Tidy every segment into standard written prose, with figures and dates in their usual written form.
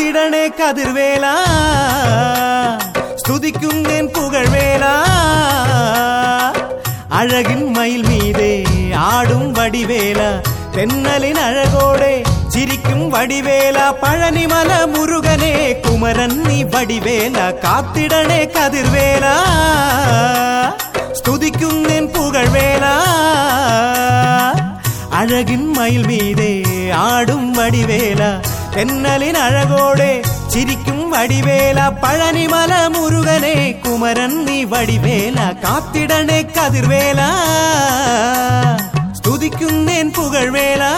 காத்திடனே கதிர்வேலா ஸ்துதிக்கும் என் புகழ்வேலா அழகின் மயில் மீதே ஆடும் வடிவேலா தென்னலின் அழகோடே சிரிக்கும் வடிவேலா பழனிமல முருகனே குமரன் நீ வடிவேலா காத்திடனே கதிர்வேலா ஸ்துதிக்கும் என் புகழ்வேலா அழகின் மயில் மீதே ஆடும் வடிவேலா தென்னலின் அழகோடே சிரிக்கும் வடிவேலா பழனிமல முருகனே குமரன் நீ வடிவேலா காத்திடனே கதிர்வேலா ஸ்துதிக்கும் என் புகழ்வேலா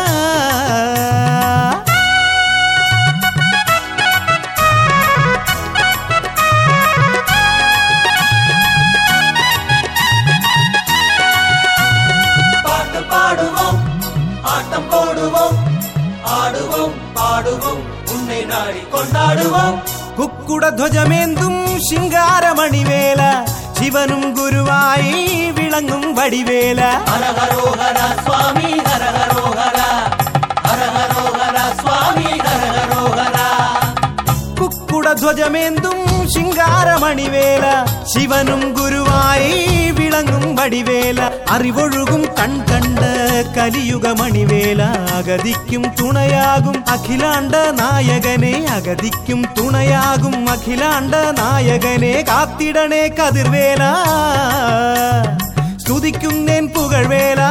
பாட்டு பாடுவோம் ஆட்டம் போடுவோம் ஆடுவோம் பாடுவோம் உன்னை நாடி கொண்டாடுவோம் குக்குட துவஜமேந்தும் சிங்காரமணிவேலா சிவனும் குருவாய் விளங்கும் வடிவேலா ஹரஹரோஹரா சுவாமி ஹரஹரோஹரா ஹரஹரோஹரா சுவாமி ஹரஹரோஹரா குக்குட துவஜமேந்தும் சிங்காரமணிவேலா சிவனும் குருவாய் விளங்கும் வடிவேலா அறிவொழுகும் கண் கண்ட கலியுக மணிவேலா அகதிக்கும் துணையாகும் அகிலாண்ட நாயகனே அகதிக்கும் துணையாகும் அகிலாண்ட நாயகனே காத்திடனே கதிர்வேலா ஸ்துதிக்கும் என் புகழ்வேலா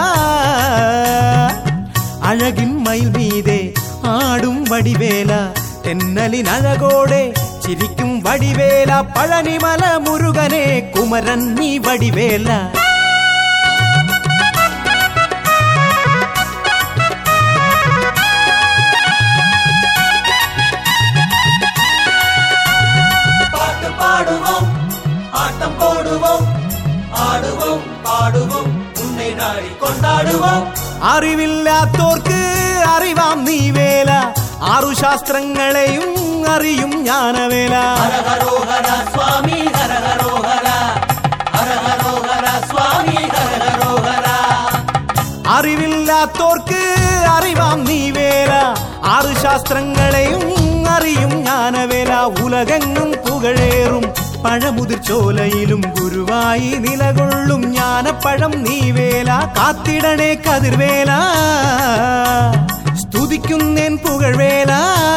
அழகின் மயில் மீதே ஆடும் வடிவேலா தென்னலின் அழகோடே சிரிக்கும் வடிவேலா பழனிமல முருகனே குமரன் நீ வடிவேலா பாட்டு பாடுவோம் ஆட்டம் போடுவோம் ஆடுவோம் பாடுவோம் உன்னை நாடி கொண்டாடுவோம் அறிவில்லாத்தோர்க்கு அறிவாம் நீ வேலா ஆறு சாஸ்திரங்களையும் அறியும் ஞானவேலா ஹரஹரோஹரா சுவாமி ஹரஹரோஹரா ஹரஹரோஹரா சுவாமி ஹரஹரோஹரா அறிவில்லாத்தோர்க்கு அறிவாம் நீ வேலா ஆறு சாஸ்திரங்களையும் அறியும் ஞானவேலா உலகெங்கும் புகழேறும் பழமுதிர் சோலையிலும் குருவாயி நிலகொள்ளும் ஞான பழம் நீ வேலா காத்திடனே கதிர்வேலா ஸ்துதிக்கும் என் புகழ்வேலா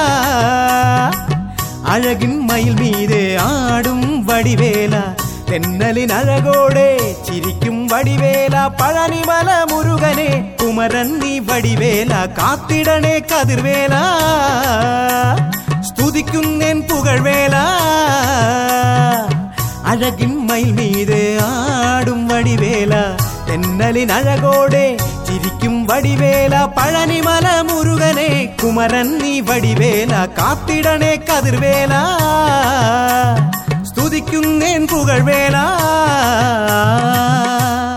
அழகின் மயில் மீதே ஆடும் வடிவேலா தென்னலின் அழகோடே சிரிக்கும் வடிவேலா பழனிமல முருகனே குமரன் நீ வடிவேலா காத்திடனே கதிர்வேலா ஸ்துதிக்கும் என் புகழ்வேலா அழகின் மயில் மீது ஆடும் வடிவேலா தென்னலின் அழகோடே சிரிக்கும் வடிவேலா பழனிமல முருகனே குமரன் நீ வடிவேலா காத்திடனே கதிர்வேலா ஸ்துதிக்கும் என் புகழ்வேலா